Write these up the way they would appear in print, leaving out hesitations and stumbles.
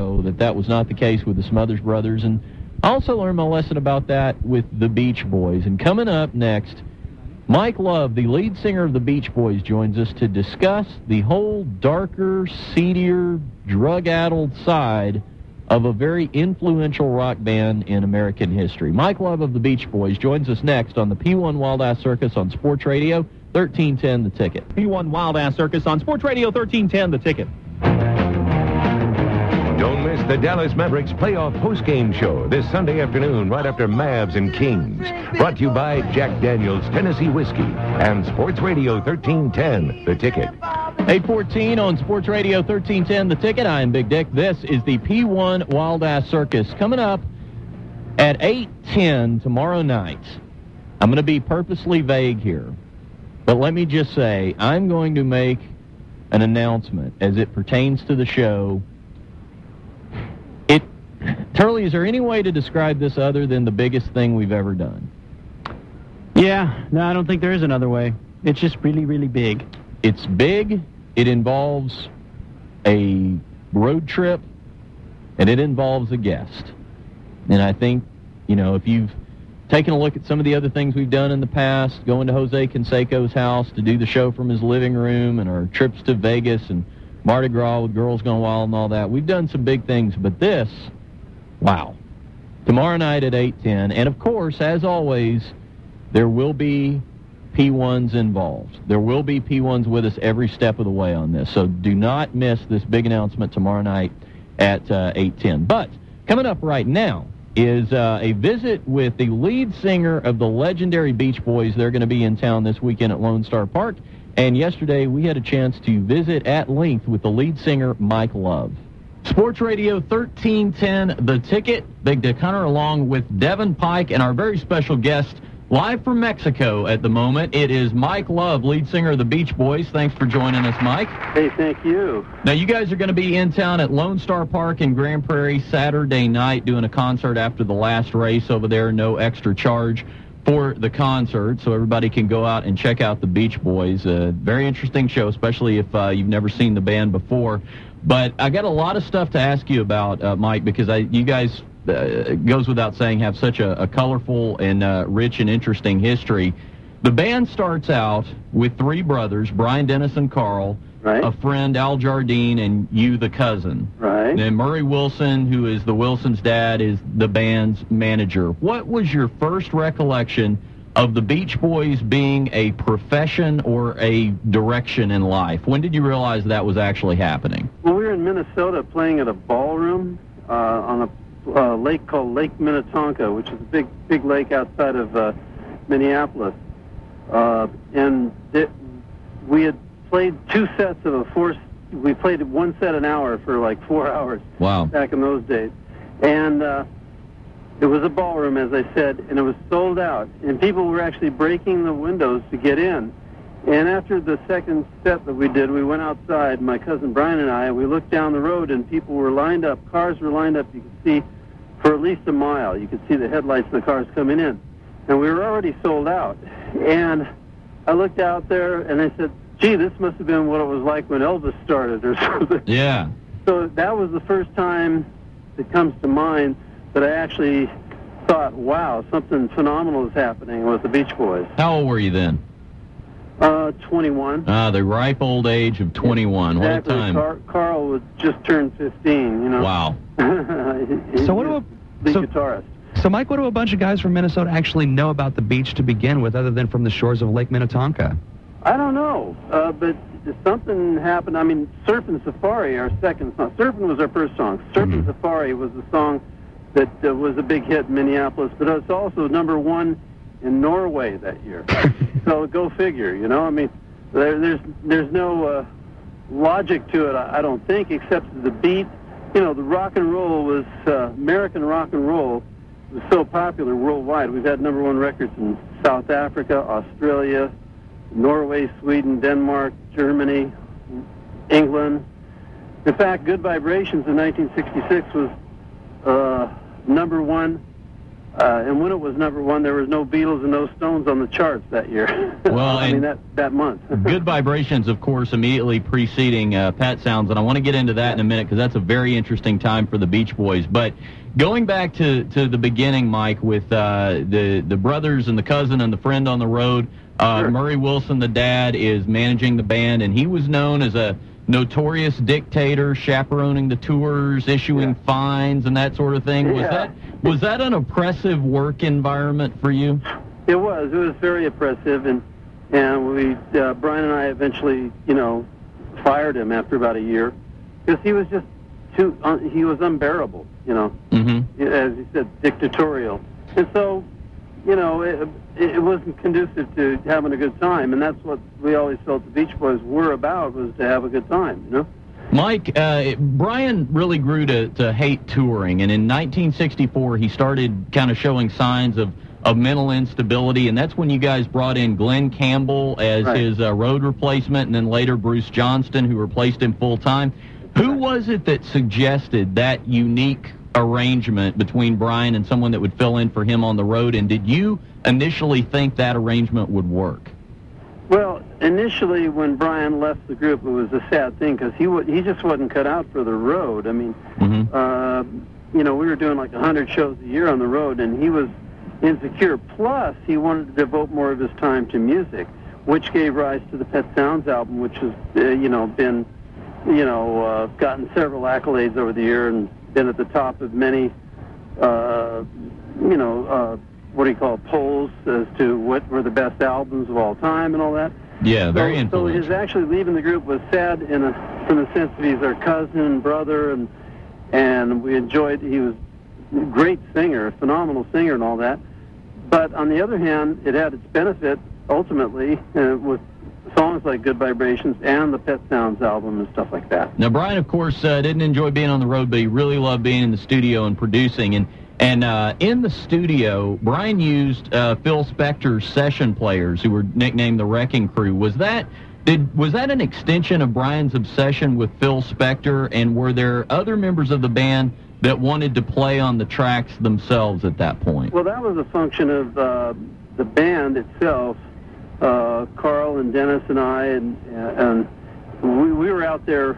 ago that was not the case with the Smothers Brothers. And I also learned my lesson about that with the Beach Boys. And coming up next, Mike Love, the lead singer of the Beach Boys, joins us to discuss the whole darker, seedier, drug-addled side of a very influential rock band in American history. Mike Love of the Beach Boys joins us next on the P1 Wild Ass Circus on Sports Radio 1310 The Ticket. P1 Wild Ass Circus on Sports Radio 1310 The Ticket. Don't miss the Dallas Mavericks playoff postgame show this Sunday afternoon right after Mavs and Kings. Brought to you by Jack Daniel's Tennessee Whiskey and Sports Radio 1310 The Ticket. 8:14 on Sports Radio 1310 The Ticket. I am Big Dick. This is the P1 Wild Ass Circus. Coming up at 8:10 tomorrow night. I'm going to be purposely vague here. But let me just say, I'm going to make an announcement as it pertains to the show. Turley, is there any way to describe this other than the biggest thing we've ever done? Yeah, no, I don't think there is another way. It's just really, really big. It's big, it involves a road trip, and it involves a guest. And I think, if you've taken a look at some of the other things we've done in the past, going to Jose Canseco's house to do the show from his living room, and our trips to Vegas and Mardi Gras with Girls Gone Wild and all that, we've done some big things, but this, wow. Tomorrow night at 8:10, and of course, as always, there will be P1s involved. There will be P1s with us every step of the way on this, so do not miss this big announcement tomorrow night at 8:10. But coming up right now is a visit with the lead singer of the legendary Beach Boys. They're going to be in town this weekend at Lone Star Park, and yesterday we had a chance to visit at length with the lead singer, Mike Love. Sports Radio 1310, The Ticket. Big Dick Hunter along with Devin Pike and our very special guest live from Mexico at the moment. It is Mike Love, lead singer of the Beach Boys. Thanks for joining us, Mike. Hey, thank you. Now, you guys are going to be in town at Lone Star Park in Grand Prairie Saturday night doing a concert after the last race over there. No extra charge for the concert, so everybody can go out and check out the Beach Boys. Very interesting show, especially if you've never seen the band before. But I got a lot of stuff to ask you about, Mike, because you guys, it goes without saying, have such a colorful and rich and interesting history. The band starts out with three brothers, Brian, Dennis, and Carl, right, a friend, Al Jardine, and you, the cousin. Right. And then Murray Wilson, who is the Wilson's dad, is the band's manager. What was your first recollection of the Beach Boys being a profession or a direction in life? When did you realize that was actually happening? Well, we were in Minnesota playing at a ballroom on a lake called Lake Minnetonka, which is a big lake outside of Minneapolis. And we had played two sets of we played one set an hour for like 4 hours. Wow. Back in those days. And it was a ballroom, as I said, and it was sold out. And people were actually breaking the windows to get in. And after the second set that we did, we went outside, my cousin Brian and I, and we looked down the road, and people were lined up, cars were lined up, you could see for at least a mile. You could see the headlights of the cars coming in. And we were already sold out. And I looked out there, and I said, gee, this must have been what it was like when Elvis started or something. Yeah. So that was the first time that comes to mind that I actually thought, wow, something phenomenal is happening with the Beach Boys. How old were you then? 21. The ripe old age of 21. Exactly. What a time. Carl was just turned 15, Wow. So what do the guitarist. So, Mike, what do a bunch of guys from Minnesota actually know about the beach to begin with, other than from the shores of Lake Minnetonka? I don't know, but something happened. I mean, Surfin' Safari, our second song. Surfin' was our first song. Surfin' Safari was the song that was a big hit in Minneapolis, but it's also #1 in Norway that year. So go figure, I mean, there's no logic to it, I don't think, except the beat. The rock and roll was, American rock and roll was so popular worldwide. We've had #1 records in South Africa, Australia, Norway, Sweden, Denmark, Germany, England. In fact, Good Vibrations in 1966 was #1 And when it was number one, there was no Beatles and no Stones on the charts that year. Well, I mean, that month. Good Vibrations, of course, immediately preceding Pet Sounds, and I want to get into that in a minute because that's a very interesting time for the Beach Boys. But going back to the beginning, Mike, with the brothers and the cousin and the friend on the road, Sure. Murray Wilson, the dad, is managing the band, and he was known as a notorious dictator, chaperoning the tours, issuing fines and that sort of thing. Was that an oppressive work environment for you? It was very oppressive, and we Brian and I eventually, fired him after about a year because he was just he was unbearable, Mm-hmm. as you said, dictatorial, and so, it wasn't conducive to having a good time, and that's what we always felt the Beach Boys were about, was to have a good time, Mike, Brian really grew to hate touring, and in 1964 he started kind of showing signs of mental instability, and that's when you guys brought in Glenn Campbell as his road replacement, and then later Bruce Johnston, who replaced him full-time. Who was it that suggested that unique arrangement between Brian and someone that would fill in for him on the road, and did you initially think that arrangement would work? Well, initially when Brian left the group, it was a sad thing because he just wasn't cut out for the road. I mean, we were doing like 100 shows a year on the road, and he was insecure. Plus, he wanted to devote more of his time to music, which gave rise to the Pet Sounds album, which has been gotten several accolades over the year and been at the top of many polls as to what were the best albums of all time and all that. Yeah, very influential. So his actually leaving the group was sad from the sense that he's our cousin and brother, and we enjoyed. He was a great singer, a phenomenal singer, and all that. But on the other hand, it had its benefit ultimately with songs like Good Vibrations and the Pet Sounds album and stuff like that. Now, Brian, of course, didn't enjoy being on the road, but he really loved being in the studio and producing. And in the studio, Brian used Phil Spector's session players, who were nicknamed the Wrecking Crew. Was that an extension of Brian's obsession with Phil Spector, and were there other members of the band that wanted to play on the tracks themselves at that point? Well, that was a function of the band itself. Carl and Dennis and I, and we were out there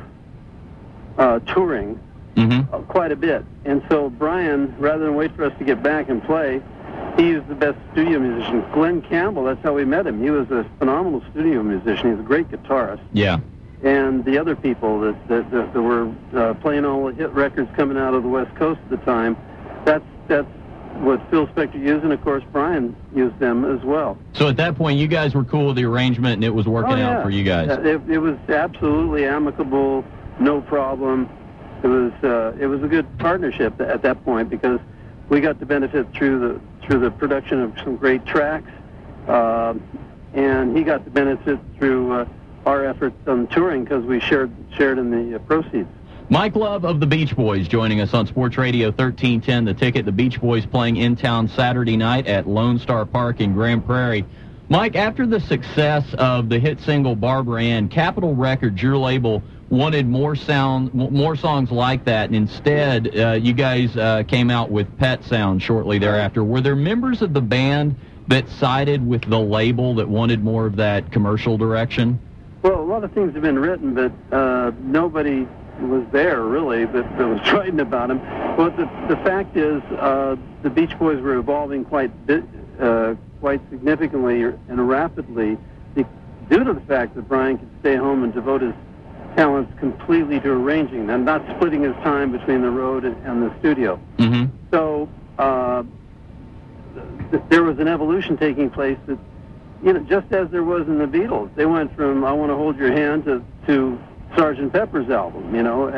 touring quite a bit. And so Brian, rather than wait for us to get back and play, he was the best studio musician. Glenn Campbell, that's how we met him. He was a phenomenal studio musician. He's a great guitarist. Yeah. And the other people that were playing all the hit records coming out of the West Coast at the time, that's what Phil Spector used, and of course Brian used them as well. So at that point, you guys were cool with the arrangement, and it was working out for you guys. It was absolutely amicable, no problem. It was a good partnership at that point because we got the benefit through the production of some great tracks, and he got the benefit through our efforts on touring because we shared in the proceeds. Mike Love of the Beach Boys joining us on Sports Radio 1310, The Ticket. The Beach Boys playing in town Saturday night at Lone Star Park in Grand Prairie. Mike, after the success of the hit single Barbara Ann, Capitol Records, your label, wanted more songs like that, and instead you guys came out with Pet Sounds shortly thereafter. Were there members of the band that sided with the label that wanted more of that commercial direction? Well, a lot of things have been written, but nobody was there really that was writing about him. But the fact is, the Beach Boys were evolving quite significantly and rapidly due to the fact that Brian could stay home and devote his talents completely to arranging and not splitting his time between the road and the studio. Mm-hmm. So there was an evolution taking place that, just as there was in the Beatles. They went from I Want to Hold Your Hand to Sgt. Pepper's album,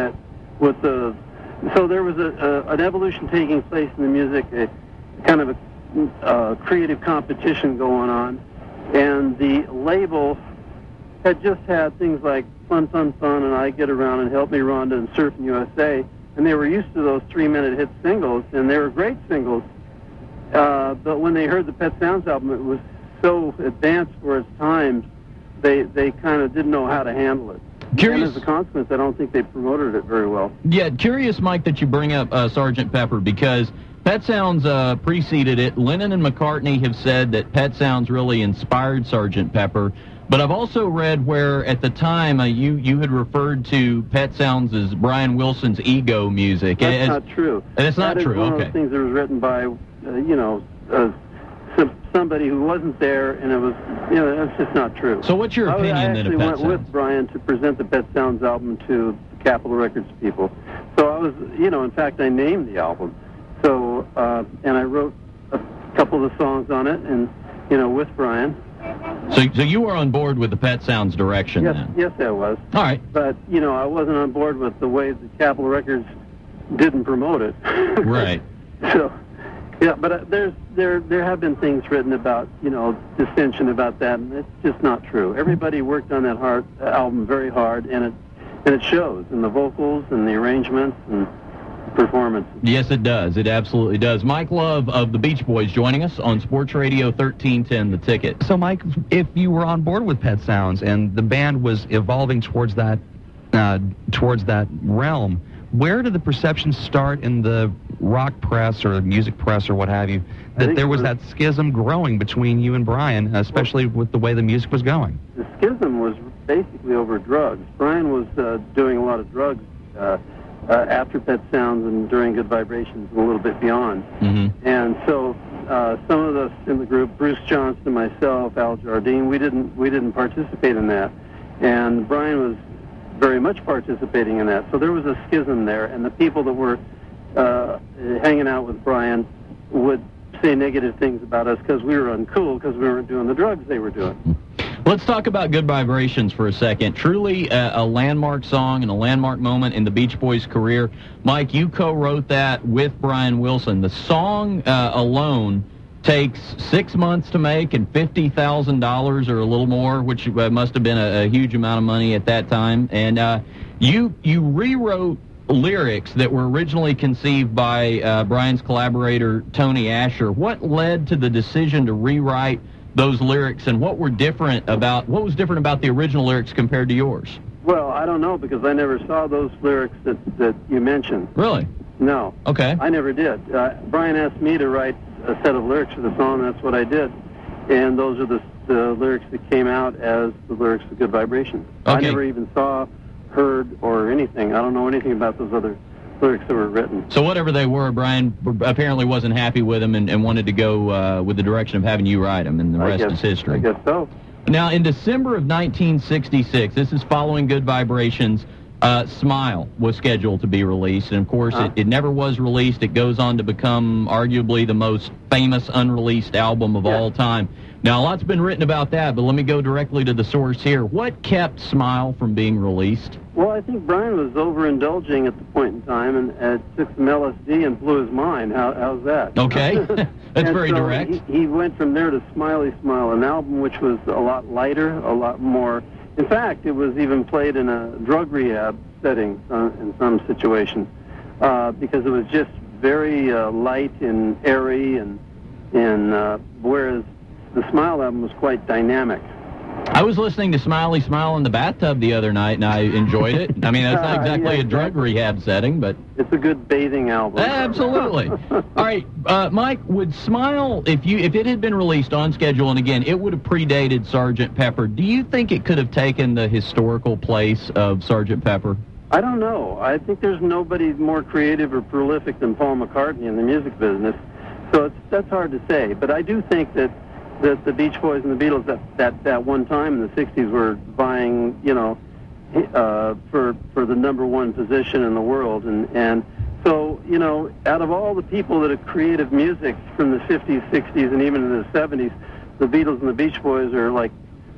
so there was an evolution taking place in the music, a kind of a creative competition going on, and the label had just had things like Fun, Fun, Fun, and I Get Around and Help Me Rhonda and Surfin' USA, and they were used to those 3-minute hit singles, and they were great singles, but when they heard the Pet Sounds album, it was so advanced for its times, they kind of didn't know how to handle it. And as a consequence, I don't think they promoted it very well. Yeah, curious, Mike, that you bring up Sgt. Pepper, because Pet Sounds preceded it. Lennon and McCartney have said that Pet Sounds really inspired Sgt. Pepper. But I've also read where, at the time, you had referred to Pet Sounds as Brian Wilson's ego music. That's not true. And it's not true, That is one okay. of those things that was written by, somebody who wasn't there, and it was, that's just not true. So what's your opinion then of Pet I actually went Sounds? with Brian to present the Pet Sounds album to the Capitol Records people. So I was, in fact, I named the album. So, and I wrote a couple of the songs on it, and, with Brian. So you were on board with the Pet Sounds direction then? Yes, I was. All right. But, I wasn't on board with the way the Capitol Records didn't promote it. Right. So, yeah, but there have been things written about, dissension about that, and it's just not true. Everybody worked on that album very hard, and it shows in the vocals and the arrangements and performance. Yes, it does. It absolutely does. Mike Love of the Beach Boys joining us on Sports Radio 1310, The Ticket. So, Mike, if you were on board with Pet Sounds and the band was evolving towards that realm, where did the perception start in the rock press or music press or what have you, that there was that schism growing between you and Brian, especially with the way the music was going? The schism was basically over drugs. Brian was doing a lot of drugs after Pet Sounds and during Good Vibrations and a little bit beyond. Mm-hmm. And so some of us in the group, Bruce Johnston, myself, Al Jardine, we didn't participate in that. And Brian was very much participating in that. So there was a schism there, and the people that were hanging out with Brian would say negative things about us because we were uncool because we weren't doing the drugs they were doing. Let's talk about Good Vibrations for a second. Truly a landmark song and a landmark moment in the Beach Boys' career. Mike, you co-wrote that with Brian Wilson. The song alone takes 6 months to make and $50,000 or a little more, which must have been a huge amount of money at that time. And you rewrote lyrics that were originally conceived by Brian's collaborator, Tony Asher. What led to the decision to rewrite those lyrics, and what was different about the original lyrics compared to yours? Well, I don't know, because I never saw those lyrics that you mentioned. Really? No. Okay. I never did. Brian asked me to write a set of lyrics for the song, and that's what I did. And those are the lyrics that came out as the lyrics of Good Vibrations. Okay. I never even saw, heard, or anything. I don't know anything about those other lyrics that were written. So whatever they were, Brian apparently wasn't happy with them and wanted to go with the direction of having you write them, and the rest is history. I guess so. Now, in December of 1966, this is following Good Vibrations, Smile was scheduled to be released, and of course it never was released. It goes on to become arguably the most famous unreleased album of all time. Now, a lot's been written about that, but let me go directly to the source here. What kept Smile from being released? Well, I think Brian was overindulging at the point in time and took some LSD and blew his mind. How's that? Okay. That's very direct. He went from there to Smiley Smile, an album which was a lot lighter, a lot more. In fact, it was even played in a drug rehab setting in some situations because it was just very light and airy, and whereas the Smile album was quite dynamic. I was listening to Smiley Smile in the bathtub the other night, and I enjoyed it. I mean, that's not exactly a drug rehab setting, but it's a good bathing album. Absolutely. All right, Mike, would Smile, if it had been released on schedule, and again, it would have predated Sgt. Pepper, do you think it could have taken the historical place of Sgt. Pepper? I don't know. I think there's nobody more creative or prolific than Paul McCartney in the music business, so that's hard to say. But I do think that the Beach Boys and the Beatles that one time in the 60s were vying, for the number one position in the world. And so, out of all the people that have created music from the 50s, 60s, and even in the 70s, the Beatles and the Beach Boys are like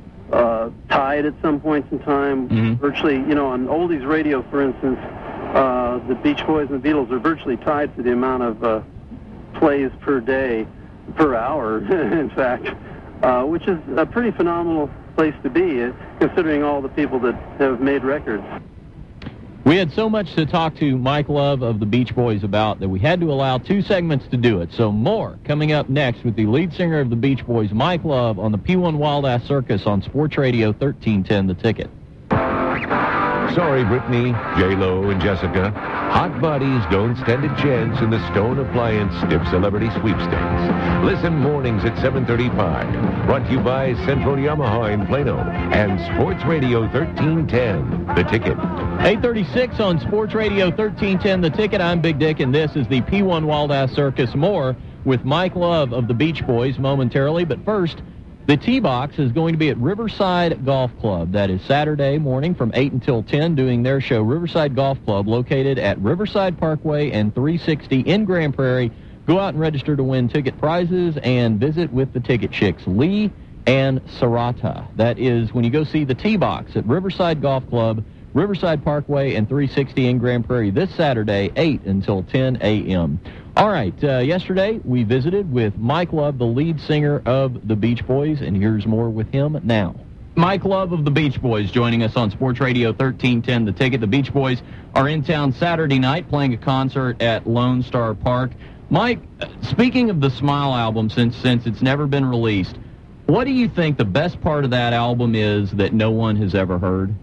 tied at some points in time. Mm-hmm. Virtually, on oldies radio, for instance, the Beach Boys and the Beatles are virtually tied for the amount of plays per day. Per hour, in fact, which is a pretty phenomenal place to be, considering all the people that have made records. We had so much to talk to Mike Love of the Beach Boys about that we had to allow 2 segments to do it. So more coming up next with the lead singer of the Beach Boys, Mike Love, on the P1 Wild Ass Circus on Sports Radio 1310, The Ticket. Sorry, Brittany, J-Lo, and Jessica. Hot bodies don't stand a chance in the Stone Appliance Stiff Celebrity Sweepstakes. Listen mornings at 7:35. Brought to you by Central Yamaha in Plano and Sports Radio 1310, The Ticket. 8:36 on Sports Radio 1310, The Ticket. I'm Big Dick, and this is the P1 Wild Ass Circus. More with Mike Love of the Beach Boys momentarily, but first, the T-Box is going to be at Riverside Golf Club. That is Saturday morning from 8 until 10 doing their show. Riverside Golf Club, located at Riverside Parkway and 360 in Grand Prairie. Go out and register to win ticket prizes and visit with the Ticket Chicks, Lee and Sarata. That is when you go see the T-Box at Riverside Golf Club, Riverside Parkway and 360 in Grand Prairie this Saturday, 8 until 10 a.m. All right, yesterday we visited with Mike Love, the lead singer of the Beach Boys, and here's more with him now. Mike Love of the Beach Boys joining us on Sports Radio 1310, The Ticket. The Beach Boys are in town Saturday night playing a concert at Lone Star Park. Mike, speaking of the Smile album, since it's never been released, what do you think the best part of that album is that no one has ever heard?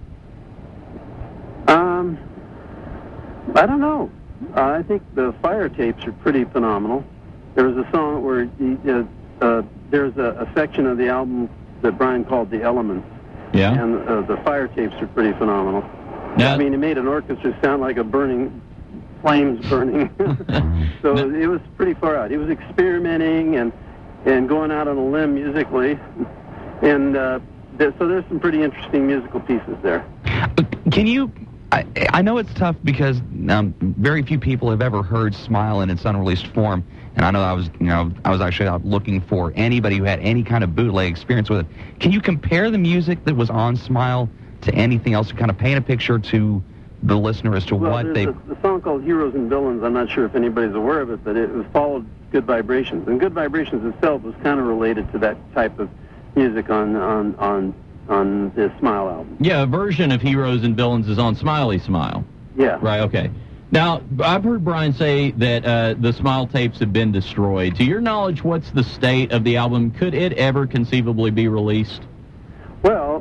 I don't know. I think the Fire tapes are pretty phenomenal. There was a song where there's a section of the album that Brian called The Elements. Yeah. And the Fire tapes are pretty phenomenal. Now, I mean, it made an orchestra sound like flames burning. So it was pretty far out. He was experimenting and going out on a limb musically. And so there's some pretty interesting musical pieces there. Can you... I know it's tough because very few people have ever heard Smile in its unreleased form, and I know I was actually out looking for anybody who had any kind of bootleg experience with it. Can you compare the music that was on Smile to anything else to kind of paint a picture to the listener as to what they... There's a song called Heroes and Villains. I'm not sure if anybody's aware of it, but it was followed Good Vibrations, and Good Vibrations itself was kind of related to that type of music on the Smile album. Yeah, a version of Heroes and Villains is on Smiley Smile. Yeah. Right, okay. Now, I've heard Brian say that the Smile tapes have been destroyed. To your knowledge, what's the state of the album? Could it ever conceivably be released? Well,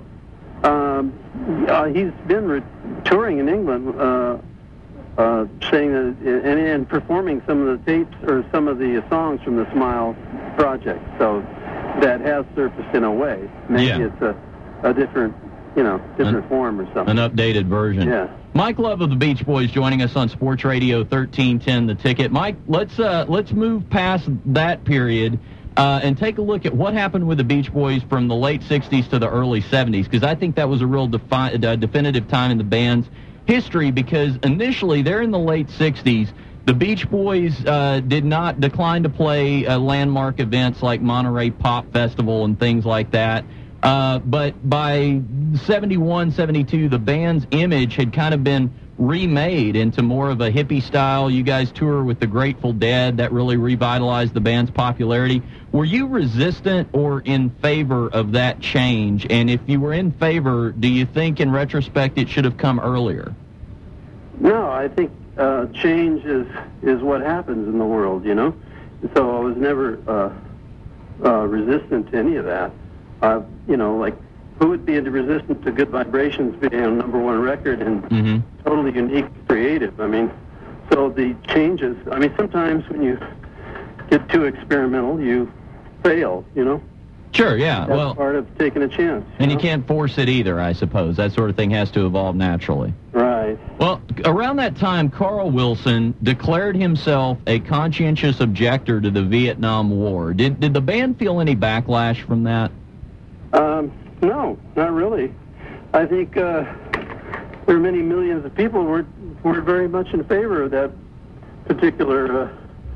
he's been touring in England, saying that, and performing some of the tapes or some of the songs from the Smile project. So that has surfaced in a way. Maybe it's a different form or something. An updated version. Yeah. Mike Love of the Beach Boys joining us on Sports Radio 1310, The Ticket. Mike, let's move past that period and take a look at what happened with the Beach Boys from the late 60s to the early 70s, because I think that was a real definitive time in the band's history, because initially, they're in the late 60s, the Beach Boys declined to play landmark events like Monterey Pop Festival and things like that. But by 71, 72, the band's image had kind of been remade into more of a hippie style. You guys tour with the Grateful Dead. That really revitalized the band's popularity. Were you resistant or in favor of that change? And if you were in favor, do you think in retrospect it should have come earlier? No, I think change is what happens in the world, So I was never resistant to any of that. Who would be resistant to Good Vibrations being a #1 record and totally unique, creative? I mean, so the changes, sometimes when you get too experimental, you fail, Sure, yeah. That's part of taking a chance. And you can't force it either, I suppose. That sort of thing has to evolve naturally. Right. Well, around that time, Carl Wilson declared himself a conscientious objector to the Vietnam War. Did the band feel any backlash from that? No, not really. I think there are many millions of people who were very much in favor of that particular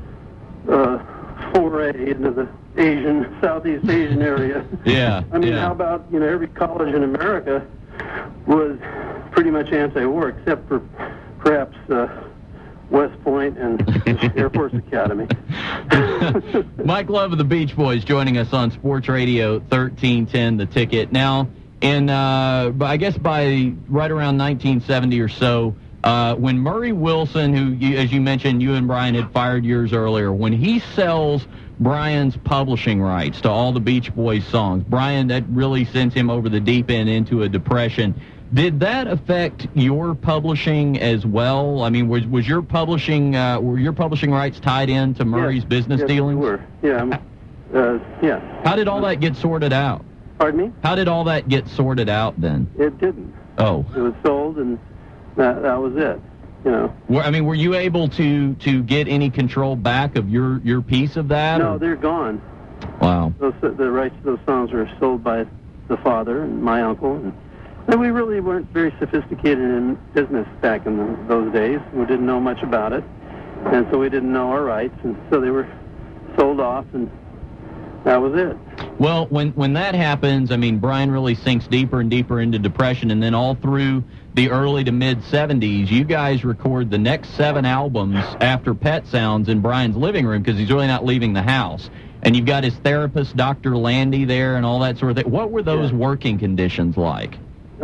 foray into the Southeast Asian area. Yeah. How about, every college in America was pretty much anti-war, except for perhaps West Point and Air Force Academy. Mike Love of the Beach Boys joining us on Sports Radio 1310, The Ticket. Now, I guess by right around 1970 or so, when Murray Wilson, who, as you mentioned, you and Brian had fired years earlier, when he sells Brian's publishing rights to all the Beach Boys songs, Brian, that really sends him over the deep end into a depression. Did that affect your publishing as well? I mean, was your publishing were your publishing rights tied into Murray's business dealings? Yes, we were. Yeah. Yeah. How did all that get sorted out? Pardon me? How did all that get sorted out then? It didn't. Oh. It was sold, and that was it. You know. I mean, were you able to get any control back of your piece of that? No, or? they're gone. Wow. The rights to those songs were sold by the father and my uncle, and we really weren't very sophisticated in business back in those days. We didn't know much about it, and so we didn't know our rights, and so they were sold off, and that was it. Well, when that happens, I mean, Brian really sinks deeper and deeper into depression, and then all through the early to mid-'70s, you guys record the next 7 albums after Pet Sounds in Brian's living room because he's really not leaving the house. And you've got his therapist, Dr. Landy, there and all that sort of thing. What were those working conditions like?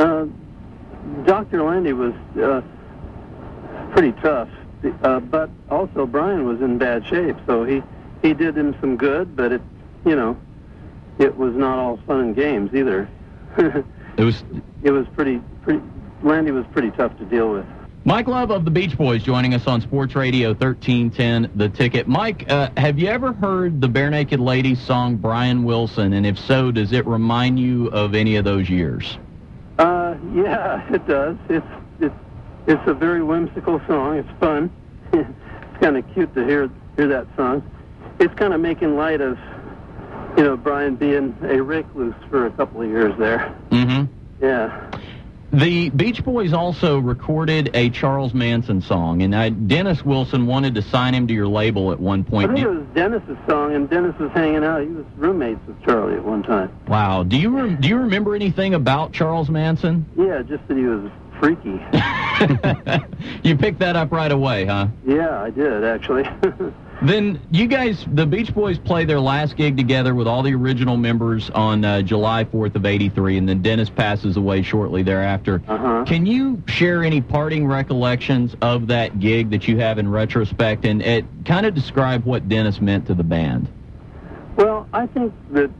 Dr. Landy was pretty tough, but also Brian was in bad shape, so he did him some good, but it was not all fun and games either. It was pretty. Landy was pretty tough to deal with. Mike Love of the Beach Boys joining us on Sports Radio 1310 The Ticket. Mike, have you ever heard the Bare Naked Ladies song Brian Wilson? And if so, does it remind you of any of those years? Yeah, it does. It's a very whimsical song. It's fun. It's kind of cute to hear that song. It's kind of making light of, Brian being a recluse for a couple of years there. Mm-hmm. Yeah. The Beach Boys also recorded a Charles Manson song, and Dennis Wilson wanted to sign him to your label at one point. I think it was Dennis's song, and Dennis was hanging out. He was roommates with Charlie at one time. Wow. Do you remember anything about Charles Manson? Yeah, just that he was freaky. You picked that up right away, huh? Yeah, I did, actually. Then you guys, the Beach Boys, play their last gig together with all the original members on July 4th of '83, and then Dennis passes away shortly thereafter. Uh-huh. Can you share any parting recollections of that gig that you have in retrospect, and kind of describe what Dennis meant to the band? Well, I think that,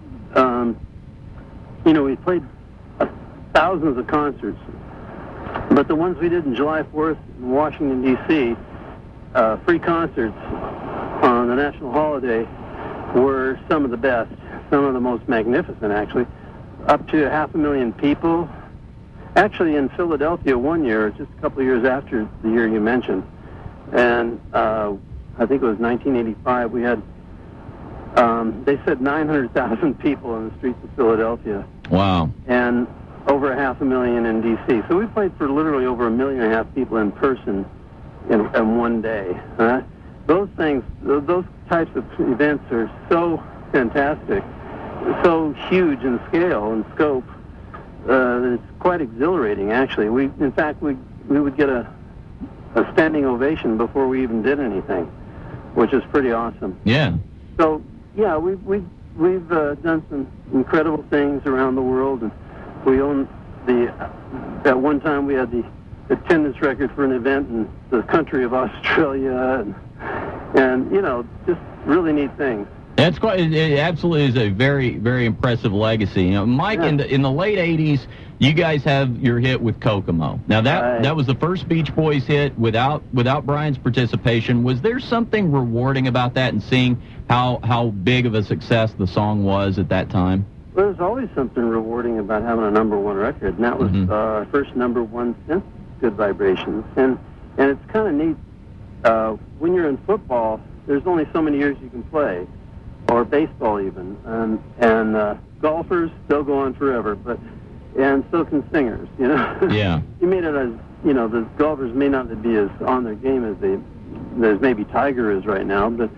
we played thousands of concerts, but the ones we did in July 4th in Washington, D.C., free concerts on the national holiday were some of the best, some of the most magnificent, actually. Up to 500,000 people. Actually, in Philadelphia one year, just a couple of years after the year you mentioned, and I think it was 1985, we had, they said 900,000 people in the streets of Philadelphia. Wow. And over 500,000 in D.C. So we played for literally over 1.5 million people in person in one day. Those things, those types of events are so fantastic, so huge in scale and scope, that it's quite exhilarating, actually. In fact, we would get a standing ovation before we even did anything, which is pretty awesome. Yeah. So, yeah, we've done some incredible things around the world, and we own at one time we had the attendance record for an event in the country of Australia, and just really neat things. That's quite. It absolutely is a very, very impressive legacy. Mike, in the late '80s, you guys have your hit with Kokomo. Now that was the first Beach Boys hit without Brian's participation. Was there something rewarding about that, and seeing how big of a success the song was at that time? Well, there's always something rewarding about having a #1 record, and that was our first #1 since Good Vibrations. And it's kind of neat. When you're in football, there's only so many years you can play, or baseball even. And golfers, they'll go on forever, and so can singers, Yeah. You made it as, the golfers may not be as on their game as maybe Tiger is right now, but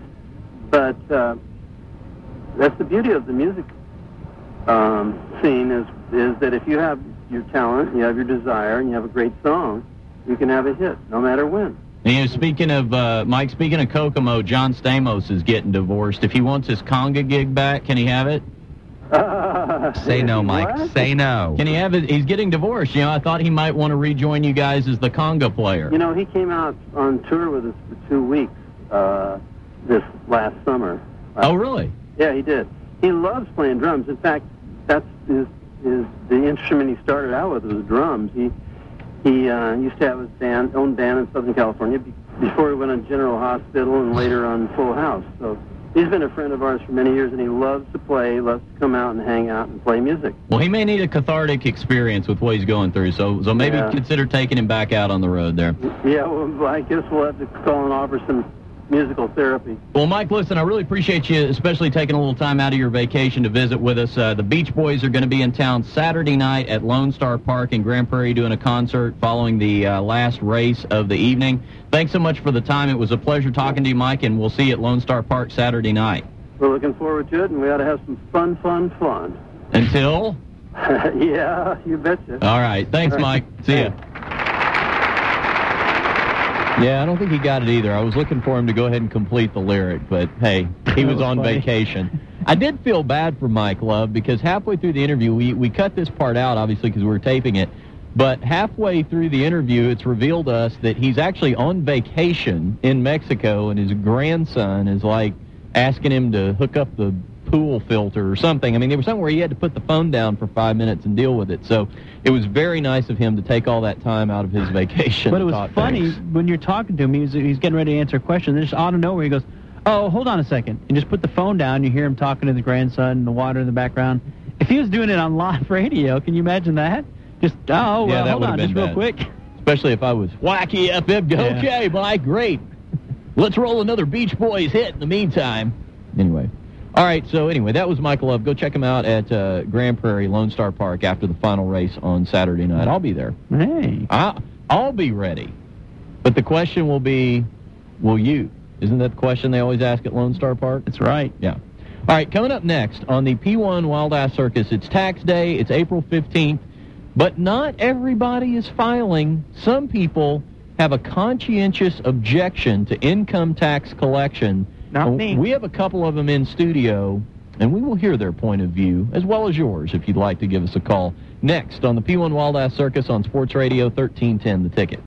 that's the beauty of the music scene is that if you have your talent, you have your desire, and you have a great song, you can have a hit no matter when. And speaking of Mike, speaking of Kokomo, John Stamos is getting divorced. If he wants his conga gig back, can he have it? Say no, Mike. What? Say no. Can he have it? He's getting divorced. I thought he might want to rejoin you guys as the conga player. He came out on tour with us for 2 weeks this last summer. Oh, really? Yeah, he did. He loves playing drums. In fact, that's the instrument he started out with was drums. He used to have his own band in Southern California before he went on General Hospital and later on Full House. So he's been a friend of ours for many years, and he loves to play, loves to come out and hang out and play music. Well, he may need a cathartic experience with what he's going through, so maybe consider taking him back out on the road there. Yeah, well, I guess we'll have to call and offer some musical therapy. Well, Mike, listen, I really appreciate you especially taking a little time out of your vacation to visit with us. The Beach Boys are going to be in town Saturday night at Lone Star Park in Grand Prairie doing a concert following the last race of the evening. Thanks so much for the time. It was a pleasure talking to you, Mike, and we'll see you at Lone Star Park Saturday night. We're looking forward to it, and we ought to have some fun. Until? Yeah, you betcha. All right. Thanks, Mike. See ya. Yeah, I don't think he got it either. I was looking for him to go ahead and complete the lyric, but hey, he was on vacation. I did feel bad for Mike Love because halfway through the interview, we cut this part out, obviously, because we were taping it, but halfway through the interview, it's revealed to us that he's actually on vacation in Mexico, and his grandson is, like, asking him to hook up the pool filter or something. I mean, there was something where he had to put the phone down for 5 minutes and deal with it. So it was very nice of him to take all that time out of his vacation. But it was funny when you're talking to him. He's getting ready to answer a question. Then just out of nowhere, he goes, "Oh, hold on a second," and just put the phone down. You hear him talking to the grandson and the water in the background. If he was doing it on live radio, can you imagine that? Just, hold on, just real quick. Especially if I was wacky FM. Yeah. Okay, Mike, great. Let's roll another Beach Boys hit in the meantime. Anyway. All right, so anyway, that was Michael Love. Go check him out at Grand Prairie, Lone Star Park after the final race on Saturday night. I'll be there. Hey. I'll be ready. But the question will be, will you? Isn't that the question they always ask at Lone Star Park? That's right. Yeah. All right, coming up next on the P1 Wild Ass Circus, it's tax day. It's April 15th. But not everybody is filing. Some people have a conscientious objection to income tax collection. Not me. We have a couple of them in studio, and we will hear their point of view, as well as yours, if you'd like to give us a call. Next on the P1 Wild Ass Circus on Sports Radio 1310, The Ticket.